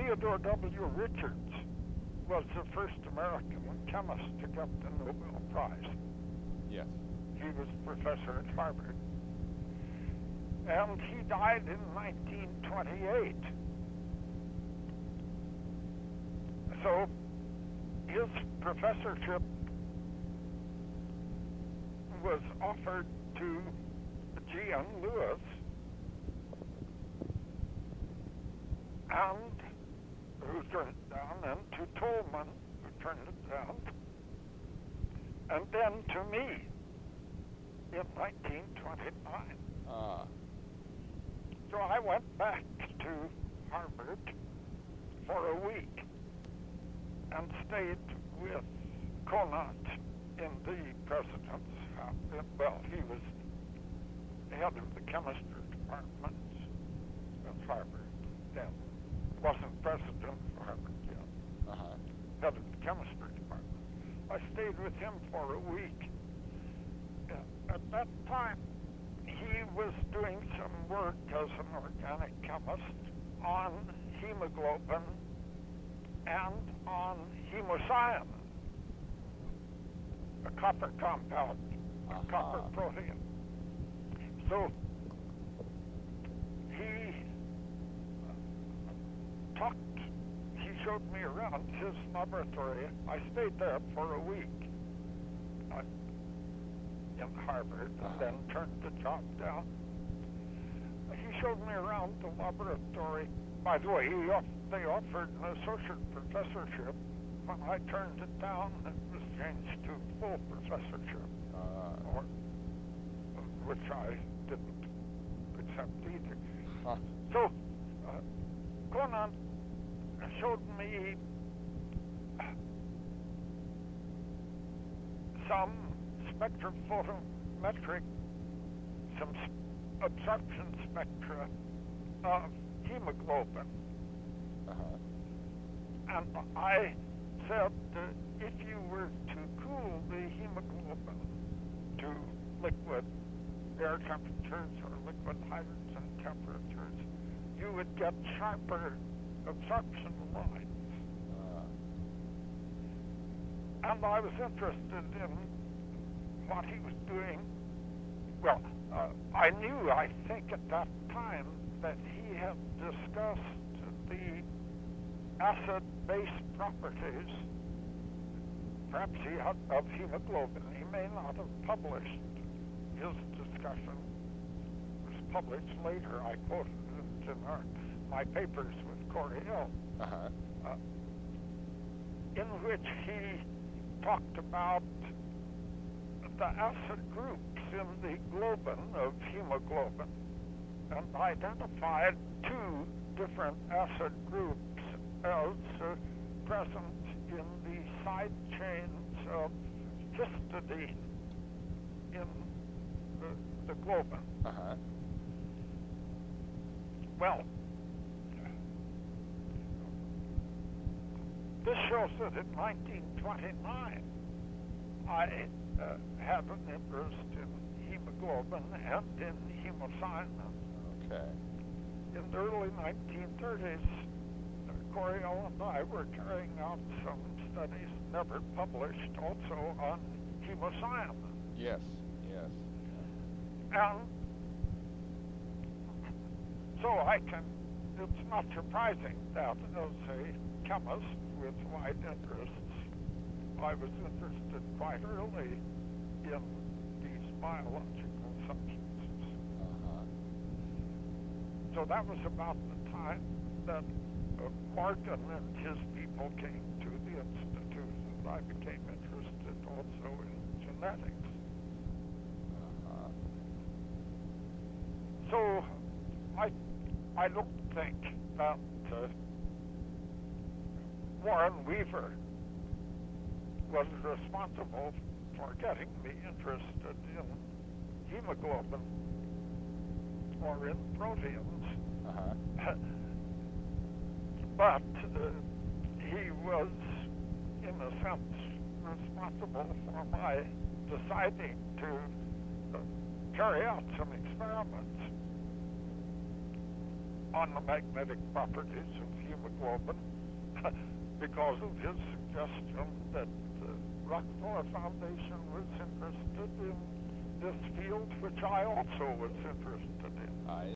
Theodore W. Richards was the first American chemist to get the Nobel Prize. Yes. He was a professor at Harvard. And he died in 1928. So his professorship was offered to G.N. Lewis and who turned it down, and to Tolman, who turned it down, and then to me in 1929. So I went back to Harvard for a week and stayed with Conant in the president's house. Well, he was head of the chemistry department at Harvard then. Wasn't president of Harvard yet. Head of the chemistry department. I stayed with him for a week. At that time, he was doing some work as an organic chemist on hemoglobin and on hemocyanin, a copper compound, a copper protein. So he showed me around his laboratory. I stayed there for a week in Harvard and then turned the job down. He showed me around the laboratory. By the way, they offered an associate professorship. When I turned it down, it was changed to full professorship, which I didn't accept either. So, Conant showed me some spectrophotometric, some absorption spectra of hemoglobin. And I said if you were to cool the hemoglobin to liquid air temperatures or liquid hydrogen temperatures, you would get sharper absorption lines. And I was interested in what he was doing. Well, I knew, I think at that time, that he had discussed the acid-base properties, perhaps he had, of hemoglobin. He may not have published his discussion. It was published later. I quoted it in my papers with Coriell, in which he talked about the acid groups in the globin of hemoglobin and identified two different acid groups as present in the side chains of histidine in the globin. Well, this shows that in 1929, I had an interest in hemoglobin and in hemocyanin. In the early 1930s, Coriell and I were carrying out some studies never published also on hemocyanin. Yes. And so it's not surprising that as a chemist with wide interests, I was interested quite early in these biological substances. So that was about the time that Morgan and his people came to the Institute, and I became interested also in genetics. So I don't think that Warren Weaver was responsible for getting me interested in hemoglobin or in proteins. But he was, in a sense, responsible for my deciding to carry out some experiments on the magnetic properties of hemoglobin because of his suggestion that the Rockefeller Foundation was interested in this field, which I also was interested in.